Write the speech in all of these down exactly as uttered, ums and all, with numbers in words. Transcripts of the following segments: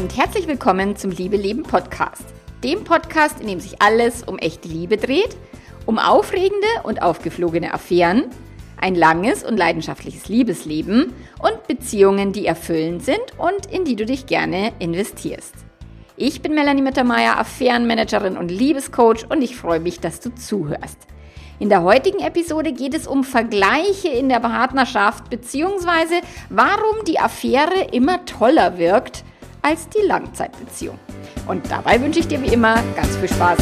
und herzlich willkommen zum Liebe Leben Podcast. Dem Podcast, in dem sich alles um echte Liebe dreht, um aufregende und aufgeflogene Affären, ein langes und leidenschaftliches Liebesleben und Beziehungen, die erfüllend sind und in die du dich gerne investierst. Ich bin Melanie Mittermeier, Affärenmanagerin und Liebescoach und ich freue mich, dass du zuhörst. In der heutigen Episode geht es um Vergleiche in der Partnerschaft bzw. warum die Affäre immer toller wirkt als die Langzeitbeziehung. Und dabei wünsche ich dir wie immer ganz viel Spaß.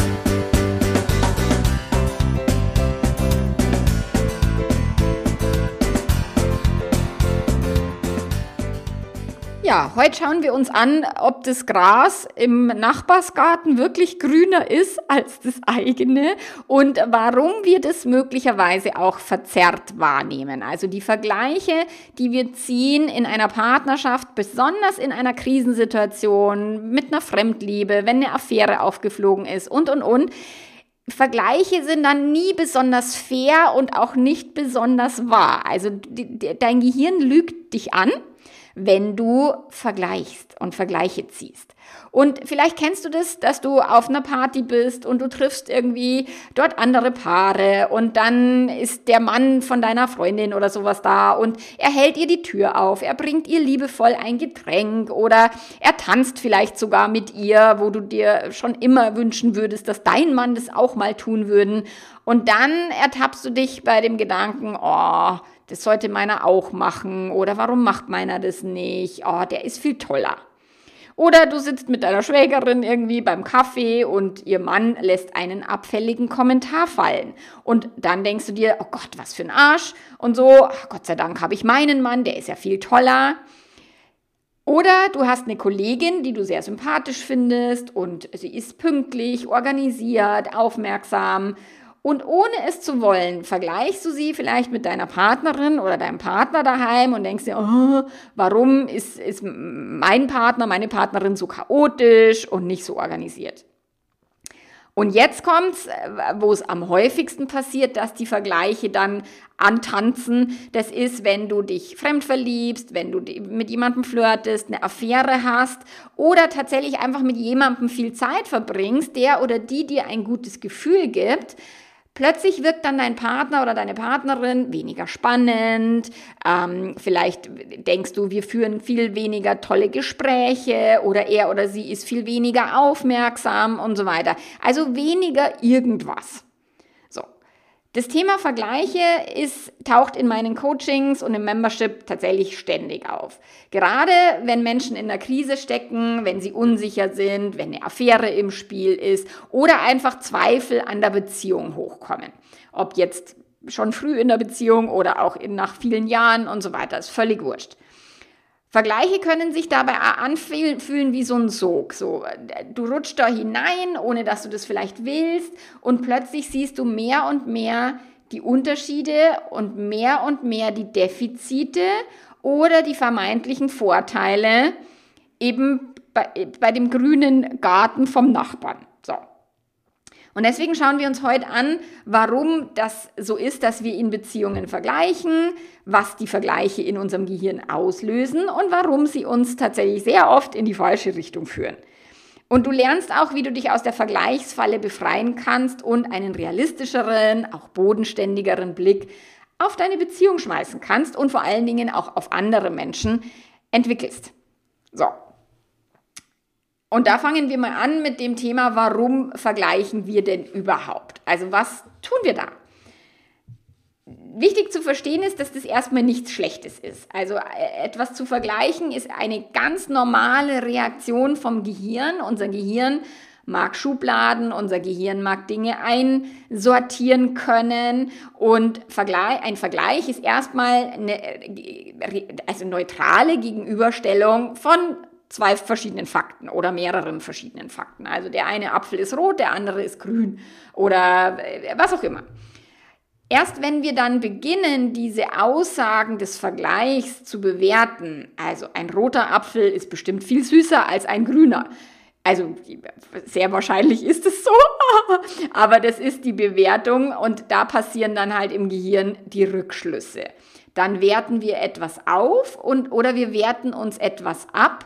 Ja, heute schauen wir uns an, ob das Gras im Nachbarsgarten wirklich grüner ist als das eigene und warum wir das möglicherweise auch verzerrt wahrnehmen. Also die Vergleiche, die wir ziehen in einer Partnerschaft, besonders in einer Krisensituation, mit einer Fremdliebe, wenn eine Affäre aufgeflogen ist und, und, und. Vergleiche sind dann nie besonders fair und auch nicht besonders wahr. Also die, die, dein Gehirn lügt dich an, wenn du vergleichst und Vergleiche ziehst. Und vielleicht kennst du das, dass du auf einer Party bist und du triffst irgendwie dort andere Paare und dann ist der Mann von deiner Freundin oder sowas da und er hält ihr die Tür auf, er bringt ihr liebevoll ein Getränk oder er tanzt vielleicht sogar mit ihr, wo du dir schon immer wünschen würdest, dass dein Mann das auch mal tun würden. Und dann ertappst du dich bei dem Gedanken, oh, das sollte meiner auch machen oder warum macht meiner das nicht? Oh, der ist viel toller. Oder du sitzt mit deiner Schwägerin irgendwie beim Kaffee und ihr Mann lässt einen abfälligen Kommentar fallen. Und dann denkst du dir, oh Gott, was für ein Arsch. Und so, ach, Gott sei Dank habe ich meinen Mann, der ist ja viel toller. Oder du hast eine Kollegin, die du sehr sympathisch findest und sie ist pünktlich, organisiert, aufmerksam. Und ohne es zu wollen, vergleichst du sie vielleicht mit deiner Partnerin oder deinem Partner daheim und denkst dir, oh, warum ist, ist mein Partner, meine Partnerin so chaotisch und nicht so organisiert? Und jetzt kommt's, wo es am häufigsten passiert, dass die Vergleiche dann antanzen. Das ist, wenn du dich fremd verliebst, wenn du mit jemandem flirtest, eine Affäre hast oder tatsächlich einfach mit jemandem viel Zeit verbringst, der oder die dir ein gutes Gefühl gibt. Plötzlich wirkt dann dein Partner oder deine Partnerin weniger spannend, ähm, vielleicht denkst du, wir führen viel weniger tolle Gespräche oder er oder sie ist viel weniger aufmerksam und so weiter. Also weniger irgendwas. So. Das Thema Vergleiche ist, taucht in meinen Coachings und im Membership tatsächlich ständig auf. Gerade wenn Menschen in der Krise stecken, wenn sie unsicher sind, wenn eine Affäre im Spiel ist oder einfach Zweifel an der Beziehung hochkommen. Ob jetzt schon früh in der Beziehung oder auch in, nach vielen Jahren und so weiter, ist völlig wurscht. Vergleiche können sich dabei anfühlen wie so ein Sog. So, du rutschst da hinein, ohne dass du das vielleicht willst und plötzlich siehst du mehr und mehr die Unterschiede und mehr und mehr die Defizite oder die vermeintlichen Vorteile eben bei, bei dem grünen Garten vom Nachbarn. So. Und deswegen schauen wir uns heute an, warum das so ist, dass wir in Beziehungen vergleichen, was die Vergleiche in unserem Gehirn auslösen und warum sie uns tatsächlich sehr oft in die falsche Richtung führen. Und du lernst auch, wie du dich aus der Vergleichsfalle befreien kannst und einen realistischeren, auch bodenständigeren Blick auf deine Beziehung schmeißen kannst und vor allen Dingen auch auf andere Menschen entwickelst. So. Und da fangen wir mal an mit dem Thema, warum vergleichen wir denn überhaupt? Also was tun wir da? Wichtig zu verstehen ist, dass das erstmal nichts Schlechtes ist. Also etwas zu vergleichen ist eine ganz normale Reaktion vom Gehirn. Unser Gehirn mag Schubladen, unser Gehirn mag Dinge einsortieren können und Vergleich, ein Vergleich ist erstmal eine also neutrale Gegenüberstellung von zwei verschiedenen Fakten oder mehreren verschiedenen Fakten. Also der eine Apfel ist rot, der andere ist grün oder was auch immer. Erst wenn wir dann beginnen, diese Aussagen des Vergleichs zu bewerten, also ein roter Apfel ist bestimmt viel süßer als ein grüner. Also sehr wahrscheinlich ist es so, aber das ist die Bewertung und da passieren dann halt im Gehirn die Rückschlüsse. Dann werten wir etwas auf und oder wir werten uns etwas ab,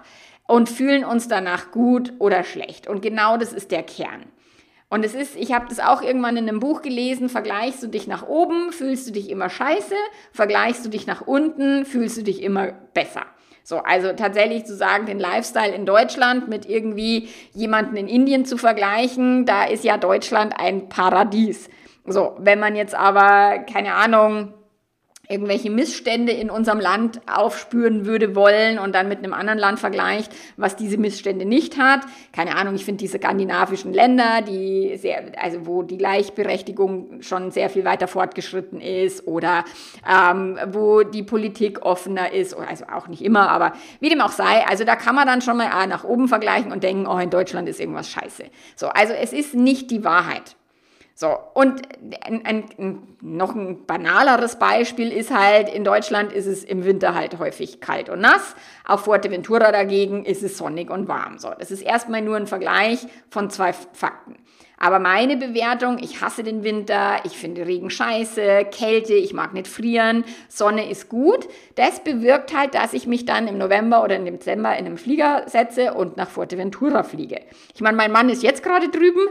und fühlen uns danach gut oder schlecht. Und genau das ist der Kern. Und es ist, ich habe das auch irgendwann in einem Buch gelesen, vergleichst du dich nach oben, fühlst du dich immer scheiße, vergleichst du dich nach unten, fühlst du dich immer besser. So, also tatsächlich zu sagen, den Lifestyle in Deutschland mit irgendwie jemanden in Indien zu vergleichen, da ist ja Deutschland ein Paradies. So, wenn man jetzt aber, keine Ahnung, irgendwelche Missstände in unserem Land aufspüren würde wollen und dann mit einem anderen Land vergleicht, was diese Missstände nicht hat. Keine Ahnung, ich finde diese skandinavischen Länder, die sehr, also wo die Gleichberechtigung schon sehr viel weiter fortgeschritten ist oder ähm, wo die Politik offener ist, also auch nicht immer, aber wie dem auch sei, also da kann man dann schon mal ah, nach oben vergleichen und denken, oh, in Deutschland ist irgendwas scheiße. So, also es ist nicht die Wahrheit. So, und ein, ein, ein, noch ein banaleres Beispiel ist halt, in Deutschland ist es im Winter halt häufig kalt und nass, auf Fuerteventura dagegen ist es sonnig und warm. So, das ist erstmal nur ein Vergleich von zwei Fakten. Aber meine Bewertung, ich hasse den Winter, ich finde Regen scheiße, Kälte, ich mag nicht frieren, Sonne ist gut. Das bewirkt halt, dass ich mich dann im November oder im Dezember in einem Flieger setze und nach Fuerteventura fliege. Ich meine, mein Mann ist jetzt gerade drüben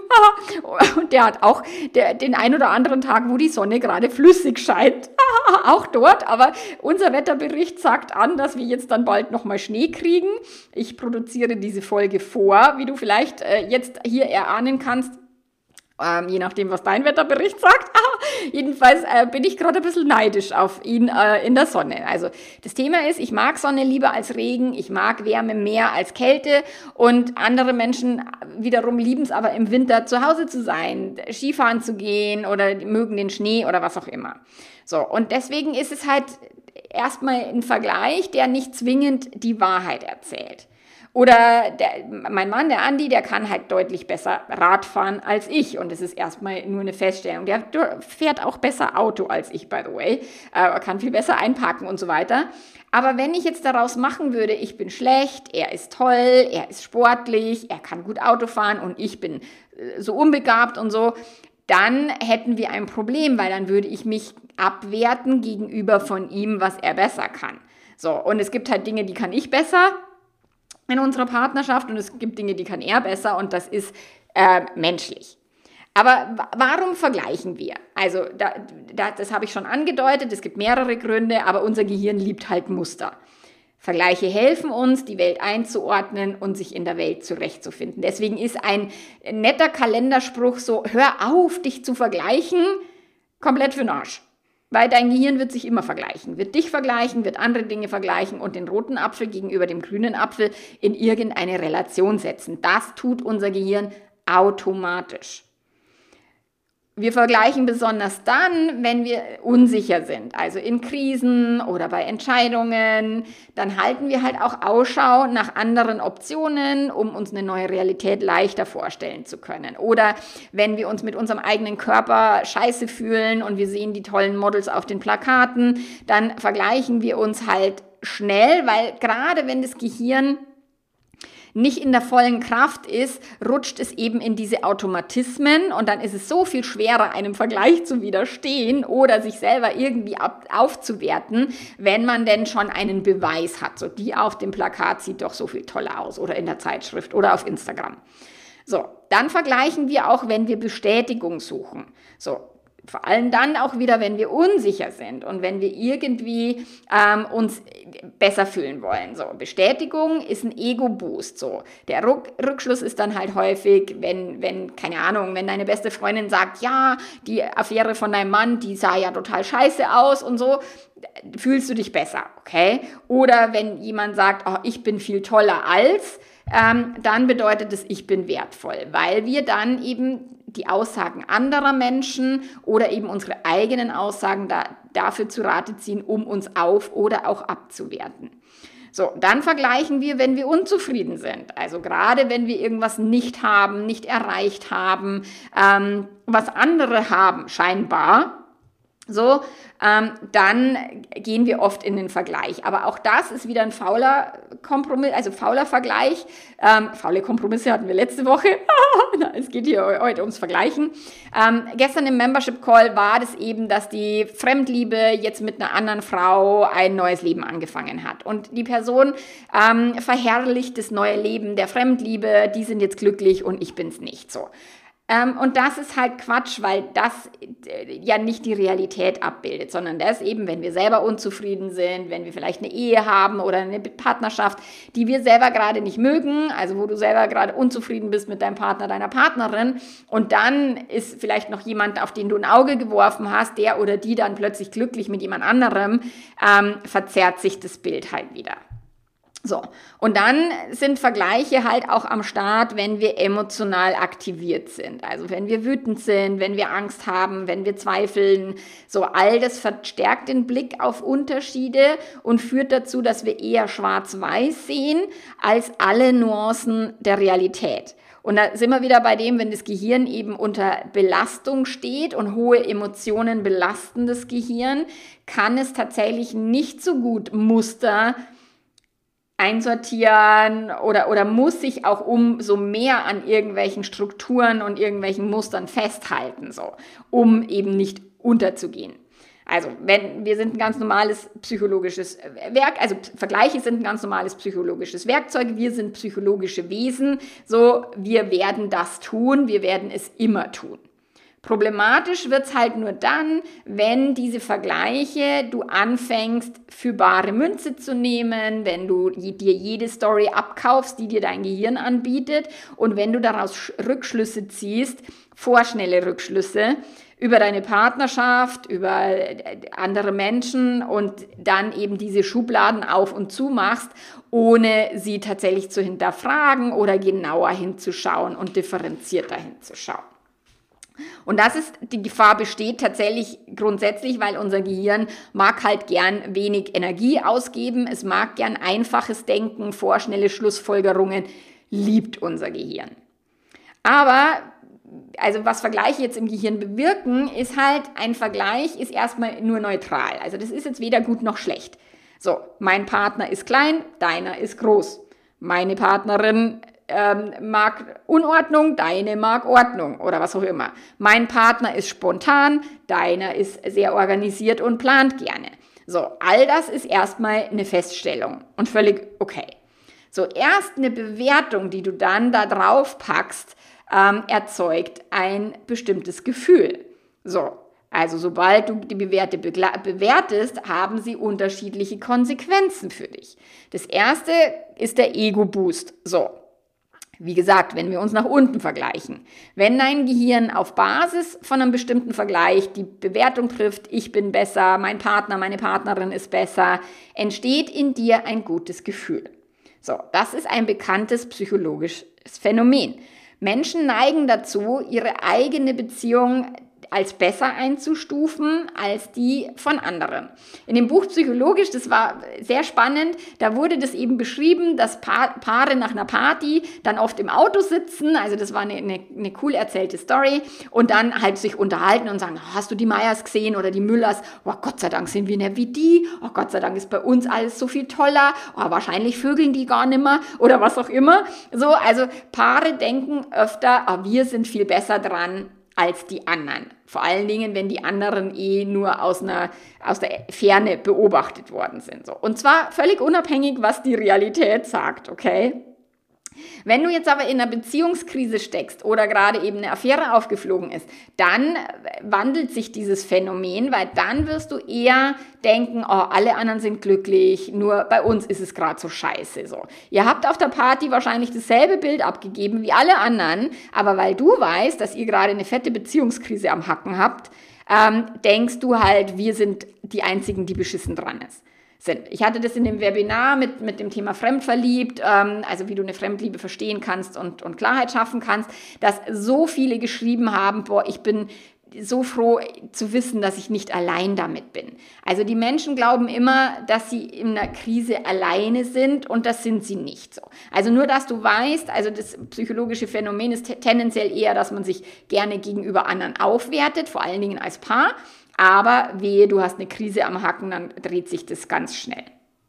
und der hat auch der, den ein oder anderen Tag, wo die Sonne gerade flüssig scheint. Auch dort, aber unser Wetterbericht sagt an, dass wir jetzt dann bald nochmal Schnee kriegen. Ich produziere diese Folge vor, wie du vielleicht äh, jetzt hier erahnen kannst. Ähm, je nachdem, was dein Wetterbericht sagt. Jedenfalls äh, bin ich gerade ein bisschen neidisch auf ihn äh, in der Sonne. Also das Thema ist, ich mag Sonne lieber als Regen, ich mag Wärme mehr als Kälte und andere Menschen wiederum lieben es aber im Winter zu Hause zu sein, Skifahren zu gehen oder mögen den Schnee oder was auch immer. So, und deswegen ist es halt erstmal ein Vergleich, der nicht zwingend die Wahrheit erzählt. Oder der, mein Mann, der Andi, der kann halt deutlich besser Rad fahren als ich. Und das ist erstmal nur eine Feststellung. Der fährt auch besser Auto als ich, by the way. Äh, kann viel besser einparken und so weiter. Aber wenn ich jetzt daraus machen würde, ich bin schlecht, er ist toll, er ist sportlich, er kann gut Auto fahren und ich bin äh, so unbegabt und so, dann hätten wir ein Problem, weil dann würde ich mich abwerten gegenüber von ihm, was er besser kann. So, und es gibt halt Dinge, die kann ich besser in unserer Partnerschaft und es gibt Dinge, die kann er besser und das ist äh, menschlich. Aber w- warum vergleichen wir? Also da, da, das habe ich schon angedeutet, es gibt mehrere Gründe, aber unser Gehirn liebt halt Muster. Vergleiche helfen uns, die Welt einzuordnen und sich in der Welt zurechtzufinden. Deswegen ist ein netter Kalenderspruch so, hör auf, dich zu vergleichen, komplett für den Arsch. Weil dein Gehirn wird sich immer vergleichen, wird dich vergleichen, wird andere Dinge vergleichen und den roten Apfel gegenüber dem grünen Apfel in irgendeine Relation setzen. Das tut unser Gehirn automatisch. Wir vergleichen besonders dann, wenn wir unsicher sind, also in Krisen oder bei Entscheidungen. Dann halten wir halt auch Ausschau nach anderen Optionen, um uns eine neue Realität leichter vorstellen zu können. Oder wenn wir uns mit unserem eigenen Körper scheiße fühlen und wir sehen die tollen Models auf den Plakaten, dann vergleichen wir uns halt schnell, weil gerade wenn das Gehirn nicht in der vollen Kraft ist, rutscht es eben in diese Automatismen und dann ist es so viel schwerer, einem Vergleich zu widerstehen oder sich selber irgendwie ab, aufzuwerten, wenn man denn schon einen Beweis hat. So, die auf dem Plakat sieht doch so viel toller aus oder in der Zeitschrift oder auf Instagram. So, dann vergleichen wir auch, wenn wir Bestätigung suchen. So, vor allem dann auch wieder, wenn wir unsicher sind und wenn wir irgendwie ähm, uns besser fühlen wollen. So, Bestätigung ist ein Ego-Boost. So, der Ruck- Rückschluss ist dann halt häufig, wenn, wenn, keine Ahnung, wenn deine beste Freundin sagt, ja, die Affäre von deinem Mann, die sah ja total scheiße aus und so, fühlst du dich besser, okay? Oder wenn jemand sagt, oh, ich bin viel toller als, ähm, dann bedeutet es, ich bin wertvoll, weil wir dann eben die Aussagen anderer Menschen oder eben unsere eigenen Aussagen da, dafür zu Rate ziehen, um uns auf- oder auch abzuwerten. So, dann vergleichen wir, wenn wir unzufrieden sind. Also gerade wenn wir irgendwas nicht haben, nicht erreicht haben, ähm, was andere haben, scheinbar, So, ähm, dann gehen wir oft in den Vergleich. Aber auch das ist wieder ein fauler Kompromiss, also fauler Vergleich. Ähm, faule Kompromisse hatten wir letzte Woche. Es geht hier heute ums Vergleichen. Ähm, gestern im Membership Call war das eben, dass die Fremdliebe jetzt mit einer anderen Frau ein neues Leben angefangen hat. Und die Person ähm, verherrlicht das neue Leben der Fremdliebe. Die sind jetzt glücklich und ich bin's nicht so. Ähm, und das ist halt Quatsch, weil das äh, ja nicht die Realität abbildet, sondern das eben, wenn wir selber unzufrieden sind, wenn wir vielleicht eine Ehe haben oder eine Partnerschaft, die wir selber gerade nicht mögen, also wo du selber gerade unzufrieden bist mit deinem Partner, deiner Partnerin, und dann ist vielleicht noch jemand, auf den du ein Auge geworfen hast, der oder die dann plötzlich glücklich mit jemand anderem, ähm, verzerrt sich das Bild halt wieder. So, und dann sind Vergleiche halt auch am Start, wenn wir emotional aktiviert sind. Also wenn wir wütend sind, wenn wir Angst haben, wenn wir zweifeln. So, all das verstärkt den Blick auf Unterschiede und führt dazu, dass wir eher schwarz-weiß sehen als alle Nuancen der Realität. Und da sind wir wieder bei dem, wenn das Gehirn eben unter Belastung steht und hohe Emotionen belasten das Gehirn, kann es tatsächlich nicht so gut Muster einsortieren oder, oder muss sich auch umso mehr an irgendwelchen Strukturen und irgendwelchen Mustern festhalten, so, um eben nicht unterzugehen. Also, wenn, wir sind ein ganz normales psychologisches Werk, also Vergleiche sind ein ganz normales psychologisches Werkzeug, wir sind psychologische Wesen, so, wir werden das tun, wir werden es immer tun. Problematisch wird's halt nur dann, wenn diese Vergleiche du anfängst, für bare Münze zu nehmen, wenn du dir jede Story abkaufst, die dir dein Gehirn anbietet, und wenn du daraus Rückschlüsse ziehst, vorschnelle Rückschlüsse über deine Partnerschaft, über andere Menschen und dann eben diese Schubladen auf und zu machst, ohne sie tatsächlich zu hinterfragen oder genauer hinzuschauen und differenzierter hinzuschauen. Und das ist, die Gefahr besteht tatsächlich grundsätzlich, weil unser Gehirn mag halt gern wenig Energie ausgeben, es mag gern einfaches Denken, vorschnelle Schlussfolgerungen, liebt unser Gehirn. Aber, also was Vergleiche jetzt im Gehirn bewirken, ist halt, ein Vergleich ist erstmal nur neutral. Also das ist jetzt weder gut noch schlecht. So, mein Partner ist klein, deiner ist groß. Meine Partnerin Ähm, mag Unordnung, deine mag Ordnung oder was auch immer. Mein Partner ist spontan, deiner ist sehr organisiert und plant gerne. So, all das ist erstmal eine Feststellung und völlig okay. So, erst eine Bewertung, die du dann da drauf packst, ähm, erzeugt ein bestimmtes Gefühl. So, also sobald du die Bewerte bewertest, haben sie unterschiedliche Konsequenzen für dich. Das erste ist der Ego-Boost. So. Wie gesagt, wenn wir uns nach unten vergleichen. Wenn dein Gehirn auf Basis von einem bestimmten Vergleich die Bewertung trifft, ich bin besser, mein Partner, meine Partnerin ist besser, entsteht in dir ein gutes Gefühl. So, das ist ein bekanntes psychologisches Phänomen. Menschen neigen dazu, ihre eigene Beziehung als besser einzustufen als die von anderen. In dem Buch Psychologisch, das war sehr spannend, da wurde das eben beschrieben, dass pa- Paare nach einer Party dann oft im Auto sitzen, also das war eine, eine, eine cool erzählte Story, und dann halt sich unterhalten und sagen, hast du die Meyers gesehen oder die Müllers? Oh, Gott sei Dank sind wir nicht wie die, oh, Gott sei Dank ist bei uns alles so viel toller, oh, wahrscheinlich vögeln die gar nimmer oder was auch immer. So, also Paare denken öfter, oh, wir sind viel besser dran als die anderen. Vor allen Dingen, wenn die anderen eh nur aus einer, aus der Ferne beobachtet worden sind. So. Und zwar völlig unabhängig, was die Realität sagt, okay? Wenn du jetzt aber in einer Beziehungskrise steckst oder gerade eben eine Affäre aufgeflogen ist, dann wandelt sich dieses Phänomen, weil dann wirst du eher denken, oh, alle anderen sind glücklich, nur bei uns ist es gerade so scheiße. So. Ihr habt auf der Party wahrscheinlich dasselbe Bild abgegeben wie alle anderen, aber weil du weißt, dass ihr gerade eine fette Beziehungskrise am Hacken habt, ähm, denkst du halt, wir sind die Einzigen, die beschissen dran ist. sind. Ich hatte das in dem Webinar mit, mit dem Thema Fremdverliebt, ähm, also wie du eine Fremdliebe verstehen kannst und, und Klarheit schaffen kannst, dass so viele geschrieben haben, boah, ich bin so froh zu wissen, dass ich nicht allein damit bin. Also die Menschen glauben immer, dass sie in einer Krise alleine sind, und das sind sie nicht so. Also nur, dass du weißt, also das psychologische Phänomen ist tendenziell eher, dass man sich gerne gegenüber anderen aufwertet, vor allen Dingen als Paar. Aber wehe, du hast eine Krise am Hacken, dann dreht sich das ganz schnell.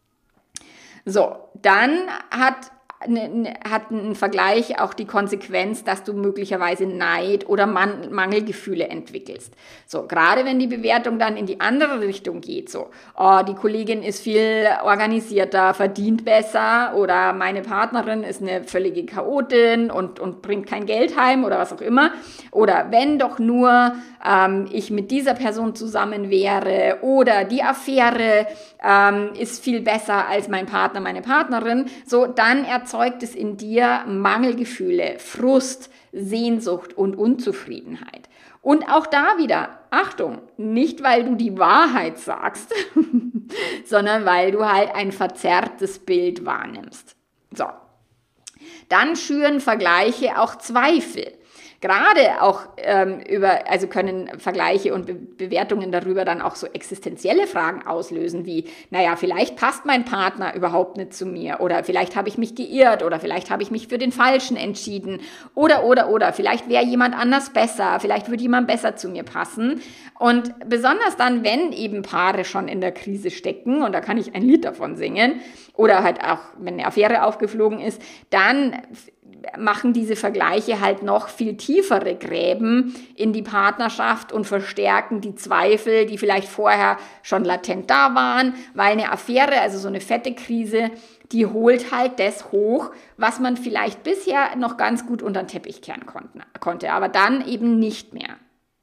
So, dann hat hat ein Vergleich auch die Konsequenz, dass du möglicherweise Neid oder Man- Mangelgefühle entwickelst. So, gerade wenn die Bewertung dann in die andere Richtung geht, so, oh, die Kollegin ist viel organisierter, verdient besser oder meine Partnerin ist eine völlige Chaotin und, und bringt kein Geld heim oder was auch immer. Oder wenn doch nur ähm, ich mit dieser Person zusammen wäre oder die Affäre ähm, ist viel besser als mein Partner, meine Partnerin, so, dann erzeugt es in dir Mangelgefühle, Frust, Sehnsucht und Unzufriedenheit. Und auch da wieder, Achtung, nicht weil du die Wahrheit sagst, sondern weil du halt ein verzerrtes Bild wahrnimmst. So, dann schüren Vergleiche auch Zweifel. Gerade auch ähm, über, also können Vergleiche und Be- Bewertungen darüber dann auch so existenzielle Fragen auslösen wie, naja, vielleicht passt mein Partner überhaupt nicht zu mir oder vielleicht habe ich mich geirrt oder vielleicht habe ich mich für den Falschen entschieden oder, oder, oder, vielleicht wäre jemand anders besser, vielleicht würde jemand besser zu mir passen. Und besonders dann, wenn eben Paare schon in der Krise stecken, und da kann ich ein Lied davon singen, oder halt auch, wenn eine Affäre aufgeflogen ist, dann machen diese Vergleiche halt noch viel tiefere Gräben in die Partnerschaft und verstärken die Zweifel, die vielleicht vorher schon latent da waren, weil eine Affäre, also so eine fette Krise, die holt halt das hoch, was man vielleicht bisher noch ganz gut unter den Teppich kehren konnte, aber dann eben nicht mehr.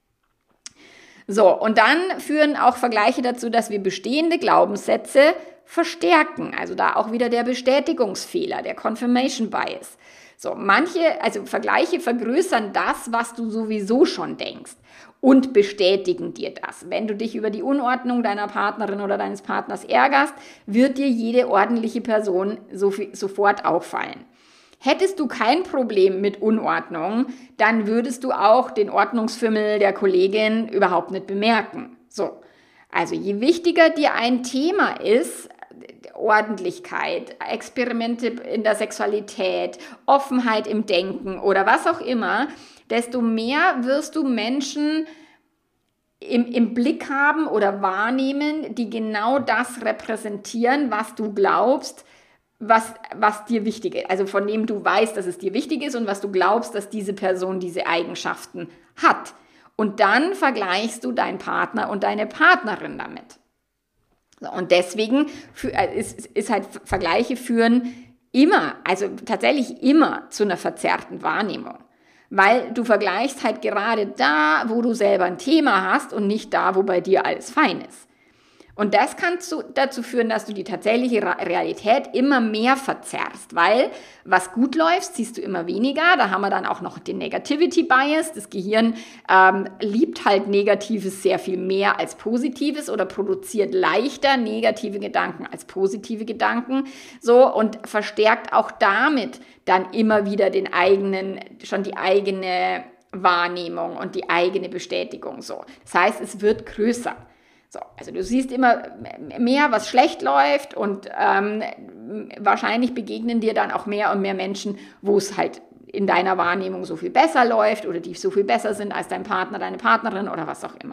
So, und dann führen auch Vergleiche dazu, dass wir bestehende Glaubenssätze verstärken, also da auch wieder der Bestätigungsfehler, der Confirmation Bias. So, manche, also Vergleiche vergrößern das, was du sowieso schon denkst und bestätigen dir das. Wenn du dich über die Unordnung deiner Partnerin oder deines Partners ärgerst, wird dir jede ordentliche Person so viel, sofort auffallen. Hättest du kein Problem mit Unordnung, dann würdest du auch den Ordnungsfimmel der Kollegin überhaupt nicht bemerken. So, also je wichtiger dir ein Thema ist, Ordentlichkeit, Experimente in der Sexualität, Offenheit im Denken oder was auch immer, desto mehr wirst du Menschen im, im Blick haben oder wahrnehmen, die genau das repräsentieren, was du glaubst, was, was dir wichtig ist. Also von dem du weißt, dass es dir wichtig ist und was du glaubst, dass diese Person diese Eigenschaften hat. Und dann vergleichst du deinen Partner und deine Partnerin damit. Und deswegen ist, ist halt Vergleiche führen immer, also tatsächlich immer zu einer verzerrten Wahrnehmung. Weil du vergleichst halt gerade da, wo du selber ein Thema hast und nicht da, wo bei dir alles fein ist. Und das kann zu, dazu führen, dass du die tatsächliche Realität immer mehr verzerrst, weil was gut läuft, siehst du immer weniger. Da haben wir dann auch noch den Negativity Bias. Das Gehirn ähm, liebt halt Negatives sehr viel mehr als Positives oder produziert leichter negative Gedanken als positive Gedanken. So, und verstärkt auch damit dann immer wieder den eigenen, schon die eigene Wahrnehmung und die eigene Bestätigung. So, das heißt, es wird größer. So, also du siehst immer mehr, was schlecht läuft und ähm, wahrscheinlich begegnen dir dann auch mehr und mehr Menschen, wo es halt in deiner Wahrnehmung so viel besser läuft oder die so viel besser sind als dein Partner, deine Partnerin oder was auch immer.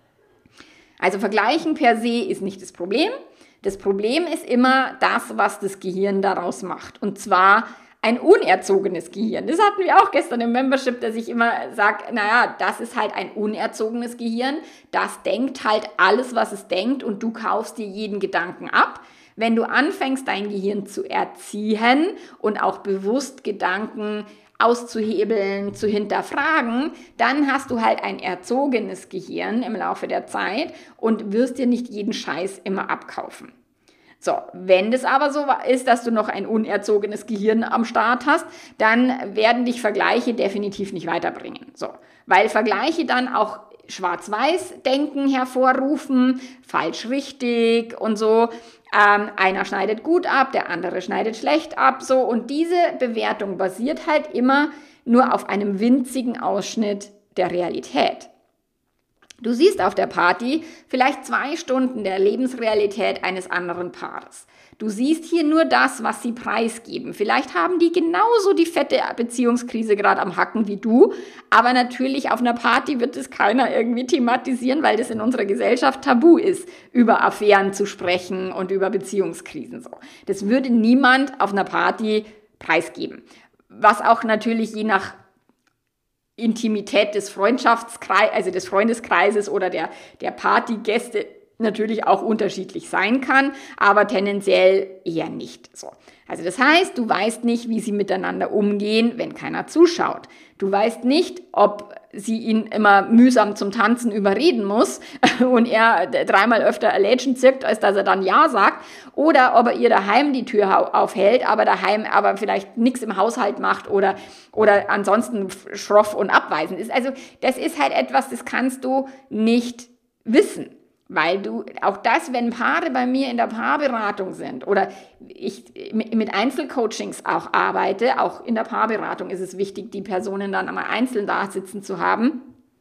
Also vergleichen per se ist nicht das Problem. Das Problem ist immer das, was das Gehirn daraus macht. Und zwar ein unerzogenes Gehirn. Das hatten wir auch gestern im Membership, dass ich immer sage, naja, das ist halt ein unerzogenes Gehirn. Das denkt halt alles, was es denkt und du kaufst dir jeden Gedanken ab. Wenn du anfängst, dein Gehirn zu erziehen und auch bewusst Gedanken auszuhebeln, zu hinterfragen, dann hast du halt ein erzogenes Gehirn im Laufe der Zeit und wirst dir nicht jeden Scheiß immer abkaufen. So, wenn das aber so ist, dass du noch ein unerzogenes Gehirn am Start hast, dann werden dich Vergleiche definitiv nicht weiterbringen. So, weil Vergleiche dann auch Schwarz-Weiß-Denken hervorrufen, falsch-richtig und so. Ähm, einer schneidet gut ab, der andere schneidet schlecht ab, so. Und diese Bewertung basiert halt immer nur auf einem winzigen Ausschnitt der Realität. Du siehst auf der Party vielleicht zwei Stunden der Lebensrealität eines anderen Paares. Du siehst hier nur das, was sie preisgeben. Vielleicht haben die genauso die fette Beziehungskrise gerade am Hacken wie du, aber natürlich auf einer Party wird es keiner irgendwie thematisieren, weil das in unserer Gesellschaft tabu ist, über Affären zu sprechen und über Beziehungskrisen so. Das würde niemand auf einer Party preisgeben. Was auch natürlich je nach Intimität des Freundschaftskreises, also des Freundeskreises oder der, der Partygäste natürlich auch unterschiedlich sein kann, aber tendenziell eher nicht so. Also das heißt, du weißt nicht, wie sie miteinander umgehen, wenn keiner zuschaut. Du weißt nicht, ob sie ihn immer mühsam zum Tanzen überreden muss und er dreimal öfter ein Lädchen zirkt, als dass er dann Ja sagt, oder ob er ihr daheim die Tür aufhält, aber daheim aber vielleicht nichts im Haushalt macht oder, oder ansonsten schroff und abweisend ist. Also das ist halt etwas, das kannst du nicht wissen. Weil du, auch das, wenn Paare bei mir in der Paarberatung sind oder ich mit Einzelcoachings auch arbeite, auch in der Paarberatung ist es wichtig, die Personen dann einmal einzeln da sitzen zu haben,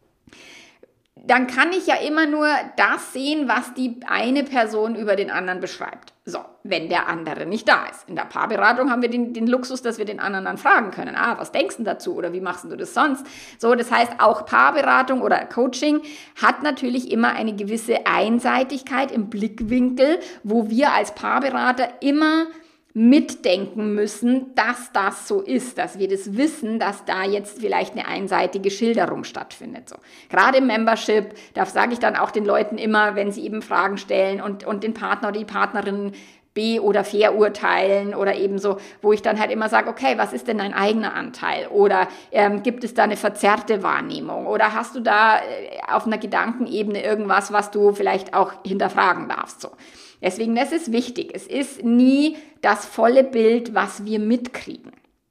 dann kann ich ja immer nur das sehen, was die eine Person über den anderen beschreibt. So, wenn der andere nicht da ist. In der Paarberatung haben wir den, den Luxus, dass wir den anderen dann fragen können. Ah, was denkst du dazu oder wie machst du das sonst? So, das heißt, auch Paarberatung oder Coaching hat natürlich immer eine gewisse Einseitigkeit im Blickwinkel, wo wir als Paarberater immer mitdenken müssen, dass das so ist, dass wir das wissen, dass da jetzt vielleicht eine einseitige Schilderung stattfindet. So. Gerade im Membership, da sage ich dann auch den Leuten immer, wenn sie eben Fragen stellen und, und den Partner oder die Partnerin be- oder verurteilen oder eben so, wo ich dann halt immer sage, okay, was ist denn dein eigener Anteil? Oder ähm, gibt es da eine verzerrte Wahrnehmung? Oder hast du da äh, auf einer Gedankenebene irgendwas, was du vielleicht auch hinterfragen darfst? So. Deswegen, das ist wichtig. Es ist nie das volle Bild, was wir mitkriegen.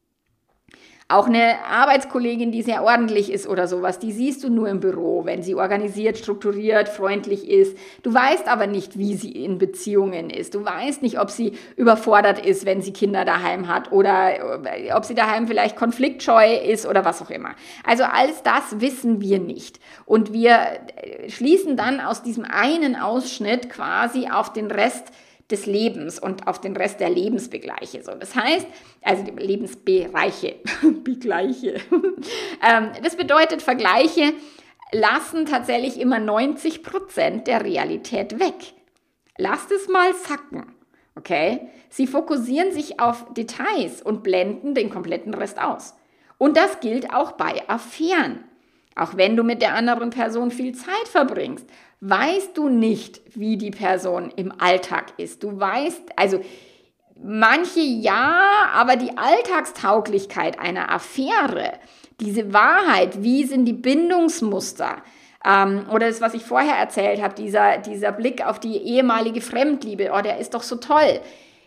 Auch eine Arbeitskollegin, die sehr ordentlich ist oder sowas, die siehst du nur im Büro, wenn sie organisiert, strukturiert, freundlich ist. Du weißt aber nicht, wie sie in Beziehungen ist. Du weißt nicht, ob sie überfordert ist, wenn sie Kinder daheim hat oder ob sie daheim vielleicht konfliktscheu ist oder was auch immer. Also alles das wissen wir nicht. Und wir schließen dann aus diesem einen Ausschnitt quasi auf den Rest des Lebens und auf den Rest der Lebensbereiche. So, das heißt, also die Lebensbereiche, Begleiche. ähm, das bedeutet, Vergleiche lassen tatsächlich immer neunzig Prozent der Realität weg. Lasst es mal sacken, okay? Sie fokussieren sich auf Details und blenden den kompletten Rest aus. Und das gilt auch bei Affären. Auch wenn du mit der anderen Person viel Zeit verbringst, weißt du nicht, wie die Person im Alltag ist. Du weißt, also manche ja, aber die Alltagstauglichkeit einer Affäre, diese Wahrheit, wie sind die Bindungsmuster, ähm, oder das, was ich vorher erzählt habe, dieser, dieser Blick auf die ehemalige Fremdliebe, oh, der ist doch so toll.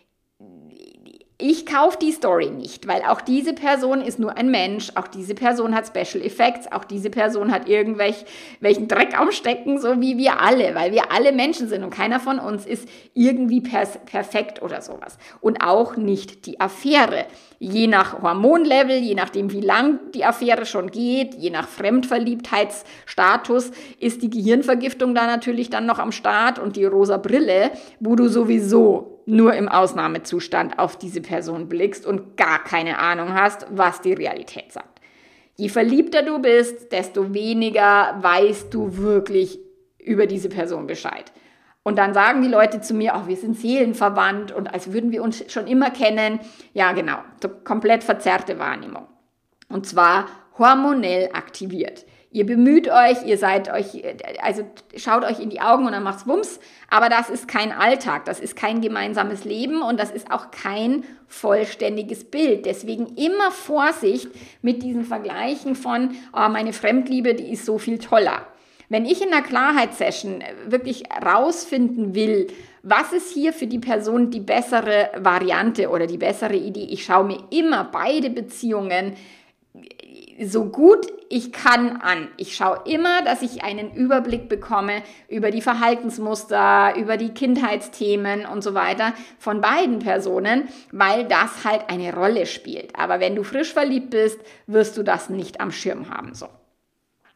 Ich kaufe die Story nicht, weil auch diese Person ist nur ein Mensch, auch diese Person hat Special Effects, auch diese Person hat irgendwelchen Dreck am Stecken, so wie wir alle, weil wir alle Menschen sind und keiner von uns ist irgendwie pers- perfekt oder sowas. Und auch nicht die Affäre. Je nach Hormonlevel, je nachdem, wie lang die Affäre schon geht, je nach Fremdverliebtheitsstatus ist die Gehirnvergiftung da natürlich dann noch am Start und die rosa Brille, wo du sowieso nur im Ausnahmezustand auf diese Person blickst und gar keine Ahnung hast, was die Realität sagt. Je verliebter du bist, desto weniger weißt du wirklich über diese Person Bescheid. Und dann sagen die Leute zu mir, oh, wir sind seelenverwandt und als würden wir uns schon immer kennen. Ja, genau, komplett verzerrte Wahrnehmung. Und zwar hormonell aktiviert. Ihr bemüht euch, ihr seid euch, also schaut euch in die Augen und dann macht's Wumms, aber das ist kein Alltag, das ist kein gemeinsames Leben und das ist auch kein vollständiges Bild. Deswegen immer Vorsicht mit diesen Vergleichen von, oh, meine Fremdliebe, die ist so viel toller. Wenn ich in einer Klarheitssession wirklich rausfinden will, was ist hier für die Person die bessere Variante oder die bessere Idee, ich schaue mir immer beide Beziehungen so gut ich kann an. Ich schaue immer, dass ich einen Überblick bekomme über die Verhaltensmuster, über die Kindheitsthemen und so weiter von beiden Personen, weil das halt eine Rolle spielt. Aber wenn du frisch verliebt bist, wirst du das nicht am Schirm haben. So.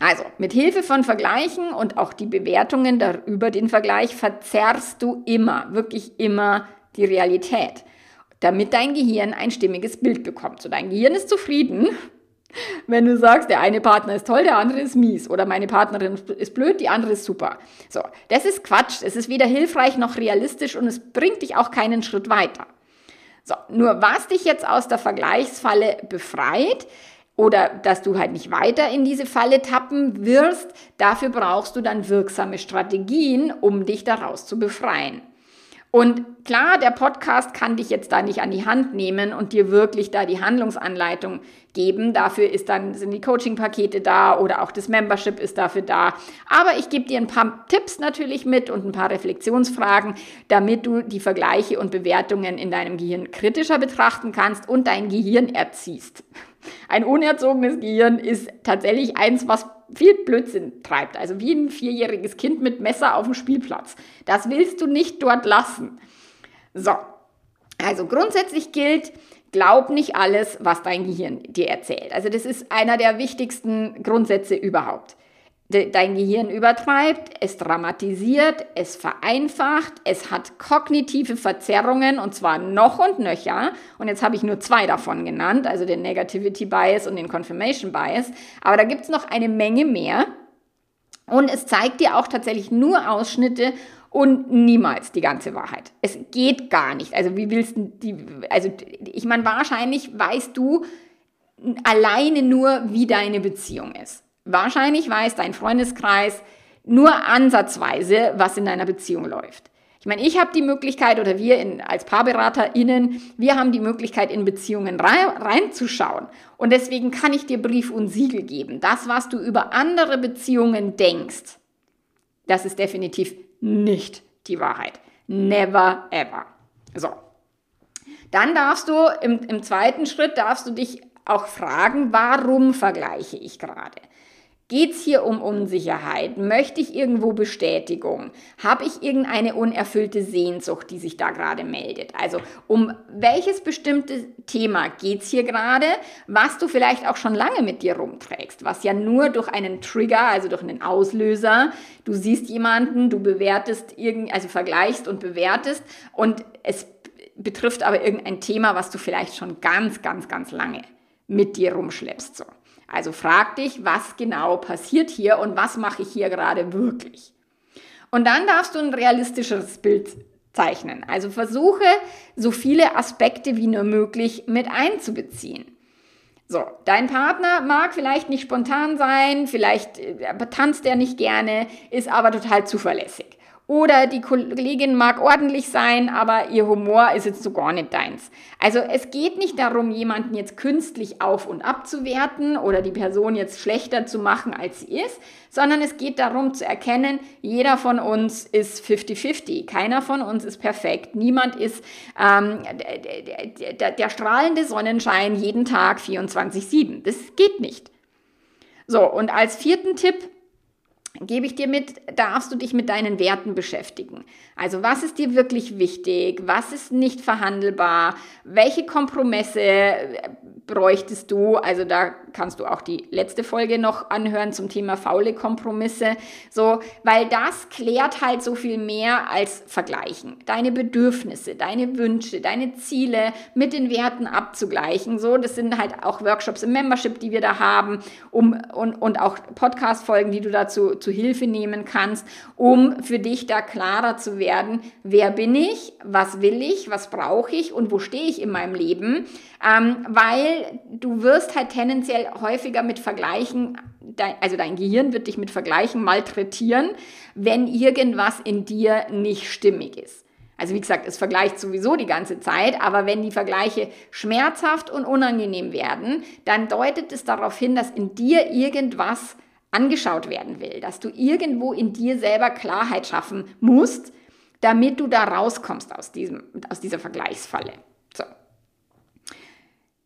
Also, mit Hilfe von Vergleichen und auch die Bewertungen über den Vergleich verzerrst du immer, wirklich immer die Realität, damit dein Gehirn ein stimmiges Bild bekommt. So, dein Gehirn ist zufrieden, wenn du sagst, der eine Partner ist toll, der andere ist mies oder meine Partnerin ist blöd, die andere ist super. So, das ist Quatsch, es ist weder hilfreich noch realistisch und es bringt dich auch keinen Schritt weiter. So, nur was dich jetzt aus der Vergleichsfalle befreit oder dass du halt nicht weiter in diese Falle tappen wirst, dafür brauchst du dann wirksame Strategien, um dich daraus zu befreien. Und klar, der Podcast kann dich jetzt da nicht an die Hand nehmen und dir wirklich da die Handlungsanleitung geben. Dafür ist dann, sind die Coaching-Pakete da oder auch das Membership ist dafür da. Aber ich gebe dir ein paar Tipps natürlich mit und ein paar Reflexionsfragen, damit du die Vergleiche und Bewertungen in deinem Gehirn kritischer betrachten kannst und dein Gehirn erziehst. Ein unerzogenes Gehirn ist tatsächlich eins, was viel Blödsinn treibt. Also wie ein vierjähriges Kind mit Messer auf dem Spielplatz. Das willst du nicht dort lassen. So, also grundsätzlich gilt, glaub nicht alles, was dein Gehirn dir erzählt. Also das ist einer der wichtigsten Grundsätze überhaupt. Dein Gehirn übertreibt, es dramatisiert, es vereinfacht, es hat kognitive Verzerrungen und zwar noch und nöcher. Und jetzt habe ich nur zwei davon genannt, also den Negativity Bias und den Confirmation Bias. Aber da gibt es noch eine Menge mehr. Und es zeigt dir auch tatsächlich nur Ausschnitte und niemals die ganze Wahrheit. Es geht gar nicht. Also wie willst du die, also ich meine, wahrscheinlich weißt du alleine nur, wie deine Beziehung ist. Wahrscheinlich weiß dein Freundeskreis nur ansatzweise, was in deiner Beziehung läuft. Ich meine, ich habe die Möglichkeit oder wir in, als PaarberaterInnen, wir haben die Möglichkeit, in Beziehungen rein, reinzuschauen. Und deswegen kann ich dir Brief und Siegel geben. Das, was du über andere Beziehungen denkst, das ist definitiv nicht die Wahrheit. Never ever. So. Dann darfst du im, im zweiten Schritt darfst du dich auch fragen, warum vergleiche ich gerade? Geht es hier um Unsicherheit? Möchte ich irgendwo Bestätigung? Habe ich irgendeine unerfüllte Sehnsucht, die sich da gerade meldet? Also um welches bestimmte Thema geht es hier gerade, was du vielleicht auch schon lange mit dir rumträgst, was ja nur durch einen Trigger, also durch einen Auslöser, du siehst jemanden, du bewertest, irgend, also vergleichst und bewertest und es betrifft aber irgendein Thema, was du vielleicht schon ganz, ganz, ganz lange mit dir rumschleppst. So. Also frag dich, was genau passiert hier und was mache ich hier gerade wirklich. Und dann darfst du ein realistischeres Bild zeichnen. Also versuche, so viele Aspekte wie nur möglich mit einzubeziehen. So, dein Partner mag vielleicht nicht spontan sein, vielleicht tanzt er nicht gerne, ist aber total zuverlässig. Oder die Kollegin mag ordentlich sein, aber ihr Humor ist jetzt so gar nicht deins. Also es geht nicht darum, jemanden jetzt künstlich auf- und abzuwerten oder die Person jetzt schlechter zu machen, als sie ist, sondern es geht darum zu erkennen, jeder von uns ist fifty fifty. Keiner von uns ist perfekt. Niemand ist ähm, der, der, der strahlende Sonnenschein jeden Tag vierundzwanzig sieben. Das geht nicht. So, und als vierten Tipp gebe ich dir mit, darfst du dich mit deinen Werten beschäftigen. Also was ist dir wirklich wichtig? Was ist nicht verhandelbar? Welche Kompromisse bräuchtest du? Also da kannst du auch die letzte Folge noch anhören zum Thema faule Kompromisse. So, weil das klärt halt so viel mehr als Vergleichen. Deine Bedürfnisse, deine Wünsche, deine Ziele mit den Werten abzugleichen. So, das sind halt auch Workshops im Membership, die wir da haben, um und, und auch Podcast-Folgen, die du dazu zu Hilfe nehmen kannst, um für dich da klarer zu werden, wer bin ich, was will ich, was brauche ich und wo stehe ich in meinem Leben, ähm, weil du wirst halt tendenziell häufiger mit Vergleichen, dein, also dein Gehirn wird dich mit Vergleichen malträtieren, wenn irgendwas in dir nicht stimmig ist. Also wie gesagt, es vergleicht sowieso die ganze Zeit, aber wenn die Vergleiche schmerzhaft und unangenehm werden, dann deutet es darauf hin, dass in dir irgendwas angeschaut werden will, dass du irgendwo in dir selber Klarheit schaffen musst, damit du da rauskommst aus diesem, aus dieser Vergleichsfalle. So.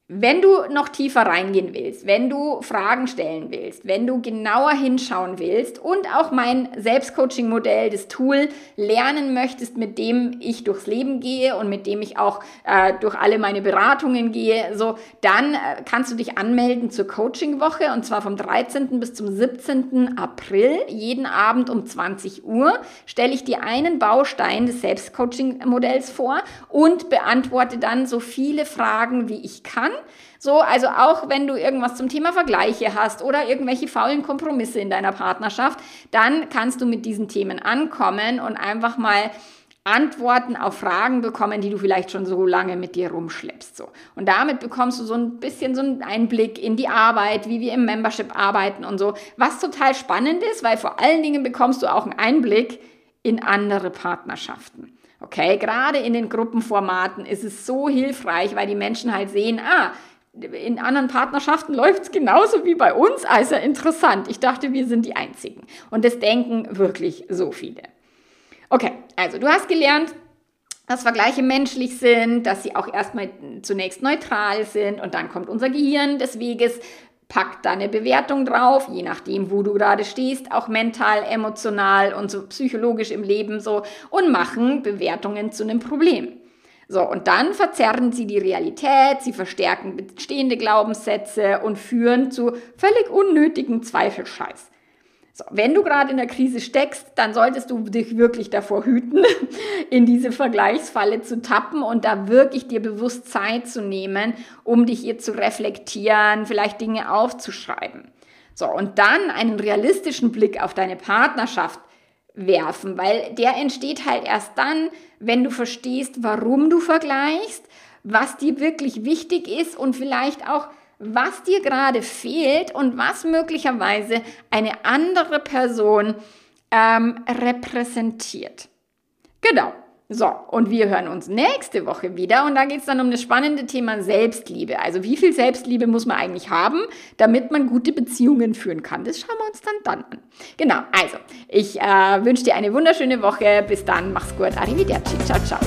Wenn du noch tiefer reingehen willst, wenn du Fragen stellen willst, wenn du genauer hinschauen willst und auch mein Selbstcoaching-Modell, das Tool lernen möchtest, mit dem ich durchs Leben gehe und mit dem ich auch äh, durch alle meine Beratungen gehe, so, dann äh, kannst du dich anmelden zur Coaching-Woche, und zwar vom dreizehnten bis zum siebzehnten April. Jeden Abend um zwanzig Uhr stelle ich dir einen Baustein des Selbstcoaching-Modells vor und beantworte dann so viele Fragen, wie ich kann. So, also auch wenn du irgendwas zum Thema Vergleiche hast oder irgendwelche faulen Kompromisse in deiner Partnerschaft, dann kannst du mit diesen Themen ankommen und einfach mal Antworten auf Fragen bekommen, die du vielleicht schon so lange mit dir rumschleppst. So. Und damit bekommst du so ein bisschen so einen Einblick in die Arbeit, wie wir im Membership arbeiten und so, was total spannend ist, weil vor allen Dingen bekommst du auch einen Einblick in andere Partnerschaften. Okay, gerade in den Gruppenformaten ist es so hilfreich, weil die Menschen halt sehen, ah, in anderen Partnerschaften läuft es genauso wie bei uns, also interessant. Ich dachte, wir sind die Einzigen. Und das denken wirklich so viele. Okay, also du hast gelernt, dass Vergleiche menschlich sind, dass sie auch erstmal zunächst neutral sind und dann kommt unser Gehirn des Weges, packt da eine Bewertung drauf, je nachdem, wo du gerade stehst, auch mental, emotional und so psychologisch im Leben so, und machen Bewertungen zu einem Problem. So, und dann verzerren sie die Realität, sie verstärken bestehende Glaubenssätze und führen zu völlig unnötigen Zweifelscheiß. So, wenn du gerade in der Krise steckst, dann solltest du dich wirklich davor hüten, in diese Vergleichsfalle zu tappen und da wirklich dir bewusst Zeit zu nehmen, um dich hier zu reflektieren, vielleicht Dinge aufzuschreiben. So, und dann einen realistischen Blick auf deine Partnerschaft werfen, weil der entsteht halt erst dann, wenn du verstehst, warum du vergleichst, was dir wirklich wichtig ist und vielleicht auch, was dir gerade fehlt und was möglicherweise eine andere Person ähm, repräsentiert. Genau. So, und wir hören uns nächste Woche wieder und da geht es dann um das spannende Thema Selbstliebe. Also wie viel Selbstliebe muss man eigentlich haben, damit man gute Beziehungen führen kann? Das schauen wir uns dann dann an. Genau, also ich äh, wünsche dir eine wunderschöne Woche. Bis dann, mach's gut. Arrivederci. Ciao, ciao.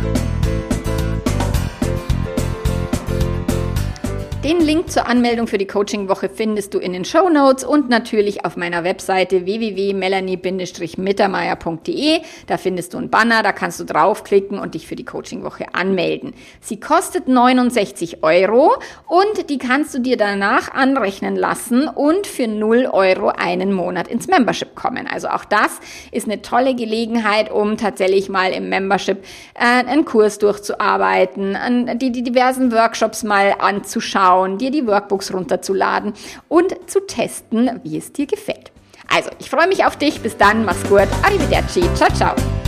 Den Link zur Anmeldung für die Coaching-Woche findest du in den Shownotes und natürlich auf meiner Webseite w w w punkt melanie Bindestrich mittermeier punkt d e. Da findest du einen Banner, da kannst du draufklicken und dich für die Coaching-Woche anmelden. Sie kostet neunundsechzig Euro und die kannst du dir danach anrechnen lassen und für null Euro einen Monat ins Membership kommen. Also auch das ist eine tolle Gelegenheit, um tatsächlich mal im Membership äh, einen Kurs durchzuarbeiten, an, die, die diversen Workshops mal anzuschauen, dir die Workbooks runterzuladen und zu testen, wie es dir gefällt. Also, ich freue mich auf dich. Bis dann, mach's gut. Arrivederci. Ciao, ciao.